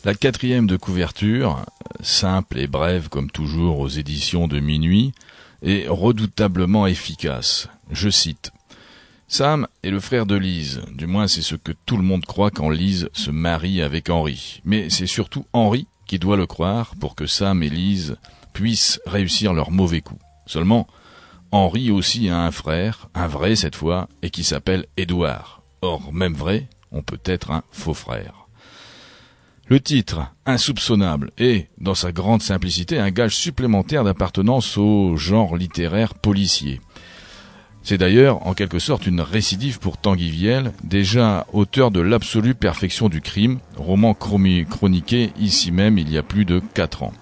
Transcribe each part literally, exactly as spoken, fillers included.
La quatrième de couverture, simple et brève comme toujours aux éditions de Minuit, est redoutablement efficace. Je cite. Sam est le frère de Lise, du moins c'est ce que tout le monde croit quand Lise se marie avec Henri. Mais c'est surtout Henri qui doit le croire pour que Sam et Lise puissent réussir leur mauvais coup. Seulement, Henri aussi a un frère, un vrai cette fois, et qui s'appelle Édouard. Or, même vrai, on peut être un faux frère. Le titre, insoupçonnable, est, dans sa grande simplicité, un gage supplémentaire d'appartenance au genre littéraire policier. C'est d'ailleurs, en quelque sorte, une récidive pour Tanguy Viel, déjà auteur de l'absolue perfection du crime, roman chroniqué ici même il y a plus de quatre ans.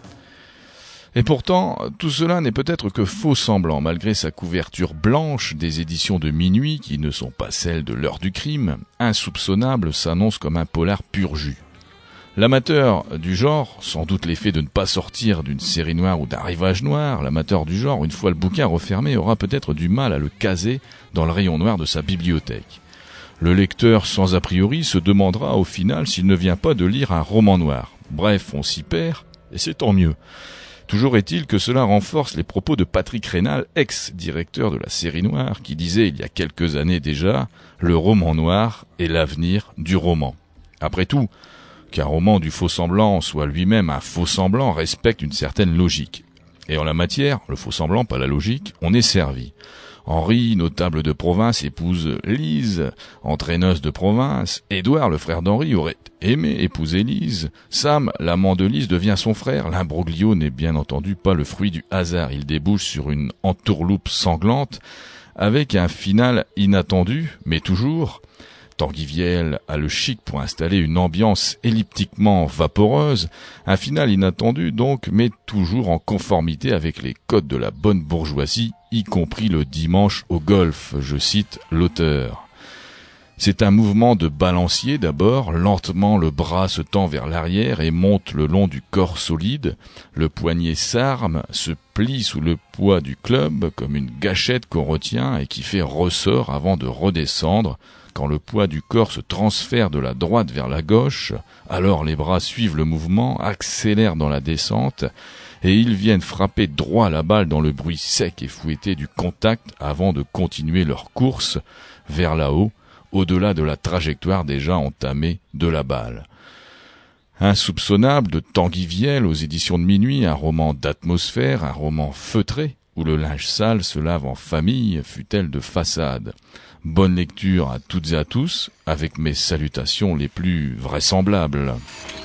Et pourtant, tout cela n'est peut-être que faux semblant, malgré sa couverture blanche des éditions de Minuit, qui ne sont pas celles de l'heure du crime. Insoupçonnable s'annonce comme un polar pur jus. L'amateur du genre, sans doute l'effet de ne pas sortir d'une série noire ou d'un rivage noir, l'amateur du genre, une fois le bouquin refermé, aura peut-être du mal à le caser dans le rayon noir de sa bibliothèque. Le lecteur sans a priori se demandera au final s'il ne vient pas de lire un roman noir. Bref, on s'y perd, et c'est tant mieux. Toujours est-il que cela renforce les propos de Patrick Rénal, ex-directeur de la série noire, qui disait il y a quelques années déjà « Le roman noir est l'avenir du roman ». Après tout, qu'un roman du faux-semblant soit lui-même un faux-semblant respecte une certaine logique. Et en la matière, le faux-semblant, pas la logique, on est servi. Henri, notable de province, épouse Lise, entraîneuse de province. Édouard, le frère d'Henri, aurait aimé épouser Lise. Sam, l'amant de Lise, devient son frère. L'imbroglio n'est bien entendu pas le fruit du hasard. Il débouche sur une entourloupe sanglante, avec un final inattendu, mais toujours... Tanguy Viel a le chic pour installer une ambiance elliptiquement vaporeuse, un final inattendu donc, mais toujours en conformité avec les codes de la bonne bourgeoisie, y compris le dimanche au golf, je cite l'auteur. C'est un mouvement de balancier d'abord, lentement le bras se tend vers l'arrière et monte le long du corps solide, le poignet s'arme, se plie sous le poids du club comme une gâchette qu'on retient et qui fait ressort avant de redescendre. Quand le poids du corps se transfère de la droite vers la gauche, alors les bras suivent le mouvement, accélèrent dans la descente, et ils viennent frapper droit la balle dans le bruit sec et fouetté du contact avant de continuer leur course vers là-haut, au-delà de la trajectoire déjà entamée de la balle. Insoupçonnable de Tanguy Viel aux éditions de Minuit, un roman d'atmosphère, un roman feutré, où le linge sale se lave en famille, fut-elle de façade. Bonne lecture à toutes et à tous, avec mes salutations les plus vraisemblables.